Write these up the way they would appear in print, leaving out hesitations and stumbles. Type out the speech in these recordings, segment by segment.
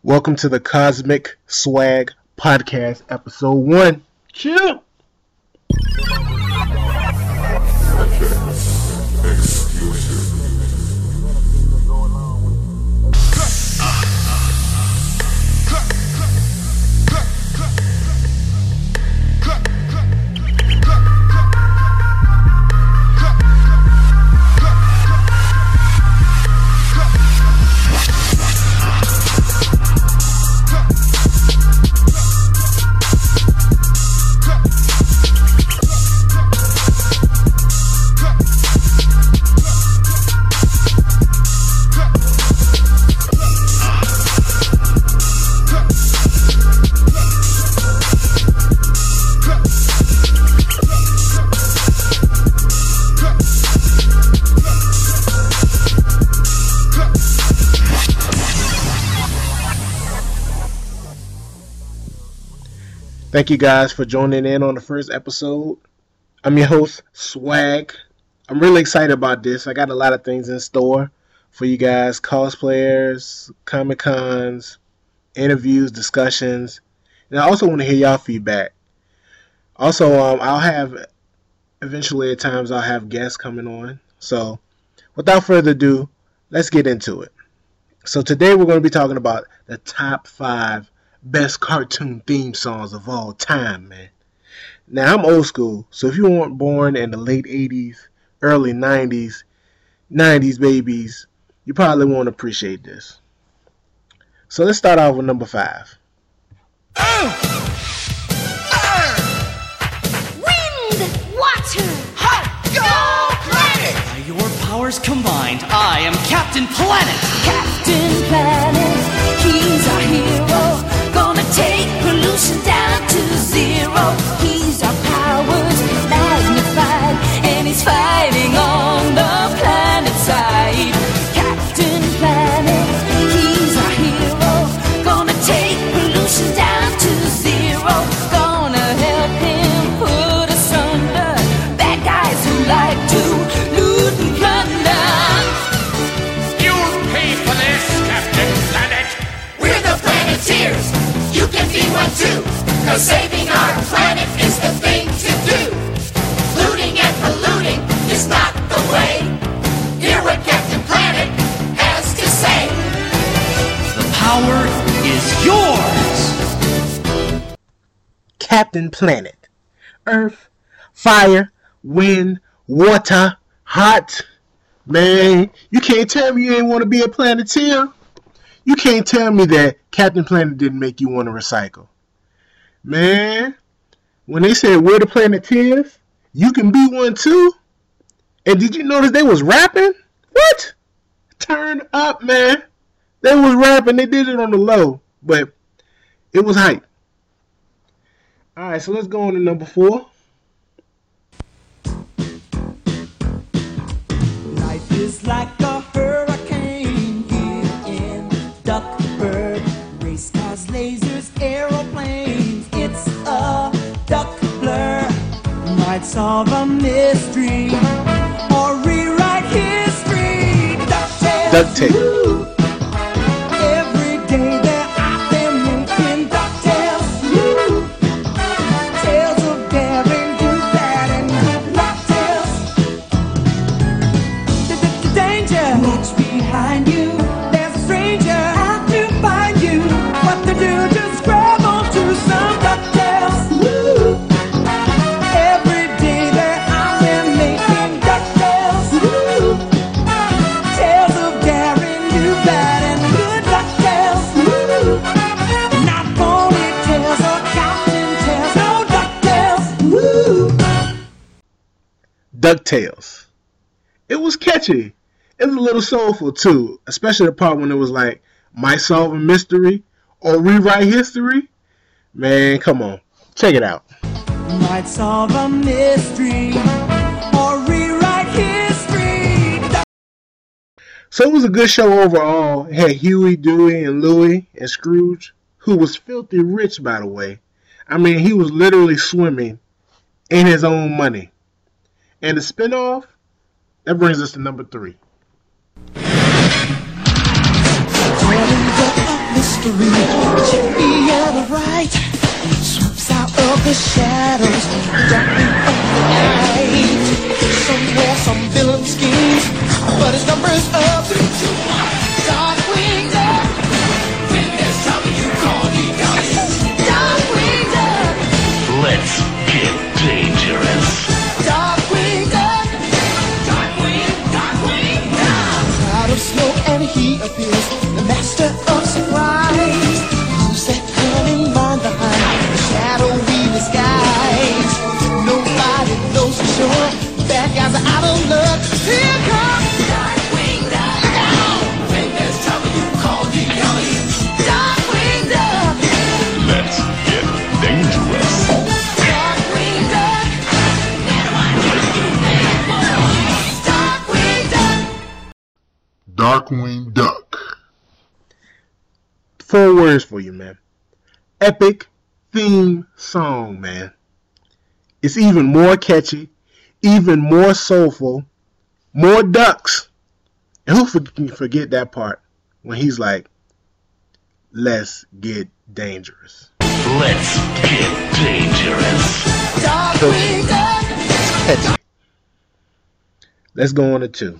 Welcome to the Cosmic Swag Podcast, Episode 1. Chill! Thank you guys for joining in on the first episode. I'm your host, Swag. I'm really excited about this. I got a lot of things in store for you guys. Cosplayers, Comic-Cons, interviews, discussions. And I also want to hear y'all feedback. Also, I'll have, eventually at times, I'll have guests coming on. So, without further ado, let's get into it. So today we're going to be talking about the top 5 best cartoon theme songs of all time, man. Now, I'm old school, so if you weren't born in the late 80s, early 90s babies, you probably won't appreciate this. So let's start off with number 5. Wind, water, hot, go planet! By your powers combined, I am Captain Planet! Captain Planet, he's our hero. Gonna take pollution down to zero. He's our powers magnified, and he's fighting on the planet side. Captain Planet, he's our hero. Gonna take pollution down to zero. Gonna help him put us under bad guys who like to loot and plunder. You'll pay for this, Captain Planet. We're the Planeteers. You can be one too, 'cause saving our planet is the thing to do. Looting and polluting is not the way. Hear what Captain Planet has to say. The power is yours! Captain Planet. Earth, fire, wind, water, hot. Man, you can't tell me you ain't want to be a Planeteer. You can't tell me that Captain Planet didn't make you want to recycle. Man, when they said we're the Planeteers, you can be one too. And did you notice they was rapping? What? Turn up, man. They was rapping. They did it on the low, but it was hype. All right, so let's go on to number 4. Life is like a hurricane here in Duckburg. Race cars, lasers, aeroplanes. It's a duck blur. Might solve a mystery or rewrite history. DuckTales. Woo. Every day they're out there making DuckTales. Woo. Tales of daring, do that, and DuckTales. The danger lurks behind you. There's a stranger out to find you. What to do? Just grab onto some DuckTales. Woo. Every day they're out there making DuckTales. Woo. Tales of daring, do bad, and good DuckTales. Woo. Not ponytails or Captain Tails, no DuckTales. Woo. DuckTales. It was catchy. It was a little soulful too, especially the part when it was like, might solve a mystery or rewrite history. Man, come on. Check it out. Might solve a mystery or rewrite history. So it was a good show overall. It had Huey, Dewey, and Louie, and Scrooge, who was filthy rich, by the way. I mean, he was literally swimming in his own money. And the spinoff, that brings us to number 3. Mystery the shadows, darkening of the night. Somewhere some villain schemes, but his number's up. Darkwing Duck. When there's trouble, you call me Darkwing Duck. Let's get dangerous. Darkwing Duck. Darkwing Duck. Out of smoke and he appears, the master of surprise. Who's that cunning mind behind the shadowy disguise? Nobody knows for sure. Bad guys are out of luck. Here comes Darkwing Duck. Look out! When there's trouble, you call me Darkwing Duck. Let's get dangerous. Darkwing Duck. Darkwing Duck. Darkwing Duck. 4 words for you, man. Epic theme song, man. It's even more catchy, even more soulful, more ducks. And who can forget that part when he's like, let's get dangerous. Let's get dangerous. Darkwing Duck. Catchy. Let's go on to 2.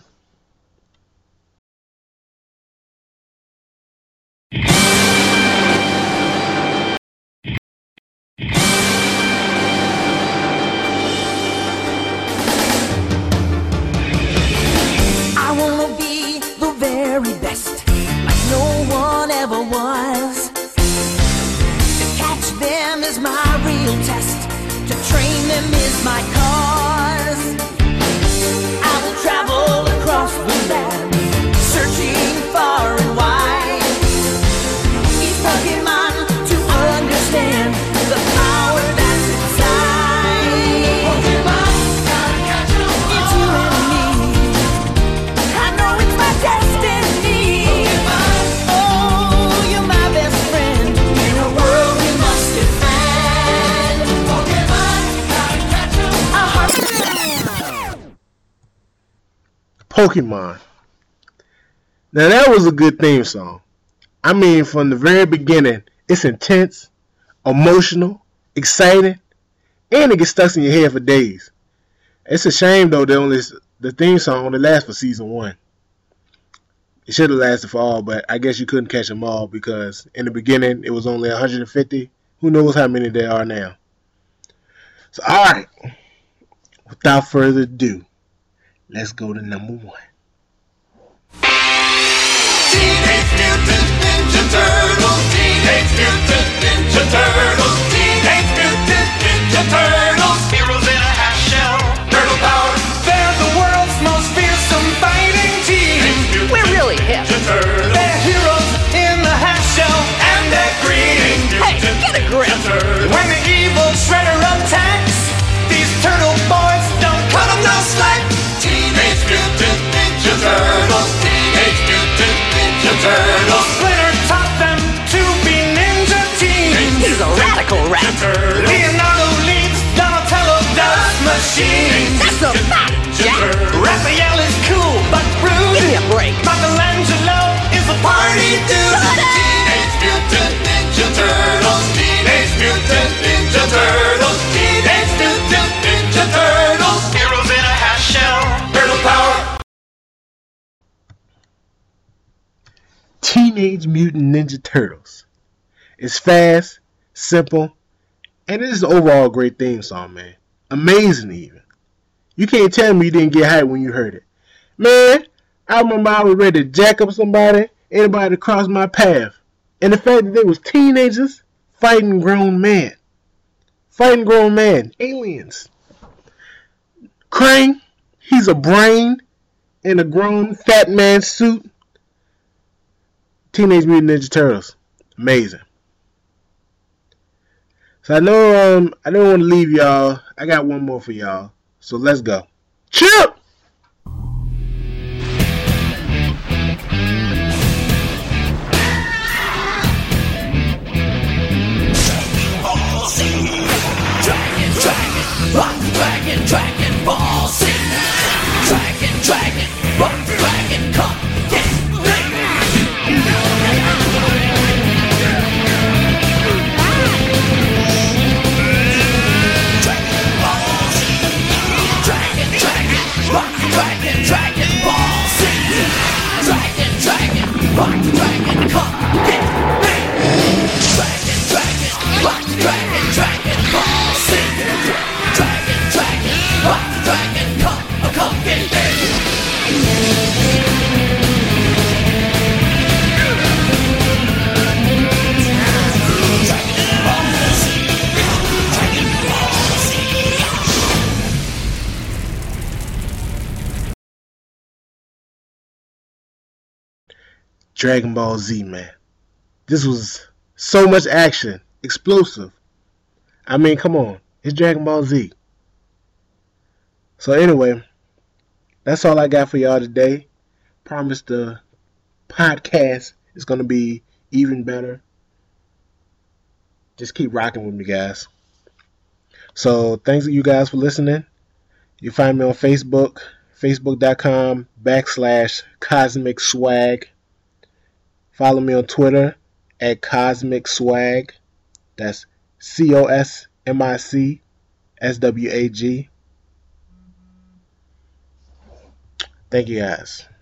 I wanna be the very best, like no one ever was. To catch them is my real test, to train them is my cause. I will travel across the land, searching far and wide. Each Pokemon to understand the power that's inside. Pokemon, gotta catch 'em all. It's you and me. I know it's my destiny. Pokemon, oh, you're my best friend in a world we must defend. Pokemon, gotta catch 'em. Pokemon. Now that was a good theme song. I mean, from the very beginning, it's intense, emotional, exciting, and it gets stuck in your head for days. It's a shame though that the theme song only lasts for season 1. It should have lasted for all, but I guess you couldn't catch them all because in the beginning it was only 150. Who knows how many there are now? So alright, without further ado, let's go to number 1. Teenage Mutant Ninja Turtles. Teenage Mutant Ninja Turtles. Teenage Mutant Ninja Turtles. Heroes in a half shell. Turtle power. They're the world's most fearsome fighting team. We're really hip. They're heroes in the half shell. And they're green. Hey, get a grip. When the evil Shredder attacks, these turtle boys don't cut 'em no slack. Teenage Mutant Ninja Turtles. Teenage Mutant Ninja Turtles. Splinter taught them to be ninja teams. He's a radical rat. Leonardo leads, Donatello does machines. That's a fact, Jack. Raphael is cool but rude. Give me a break. Michelangelo is a party dude. Teenage Mutant Ninja Turtles. Teenage Mutant Ninja Turtles. Teenage Mutant Ninja Turtles. Heroes in a half shell. Turtle power. Teenage Mutant Ninja Turtles. It's fast, simple, and it is an overall great theme song, man. Amazing even. You can't tell me you didn't get hyped when you heard it. Man, I remember I was ready to jack up somebody, anybody that crossed my path. And the fact that they was teenagers fighting grown men. Fighting grown men. Aliens. Krang, he's a brain in a grown fat man suit. Teenage Mutant Ninja Turtles. Amazing. So I know I don't want to leave y'all. I got one more for y'all. So let's go. Chip! Dragon Ball Z. Dragon, rock, dragon, come, Dragon Ball Z, man. This was so much action. Explosive. I mean, come on. It's Dragon Ball Z. So anyway, that's all I got for y'all today. Promise the podcast is going to be even better. Just keep rocking with me, guys. So thanks to you guys for listening. You find me on Facebook, facebook.com/Cosmic Swag. Follow me on Twitter at Cosmic Swag. That's COSMICSWAG. Thank you guys.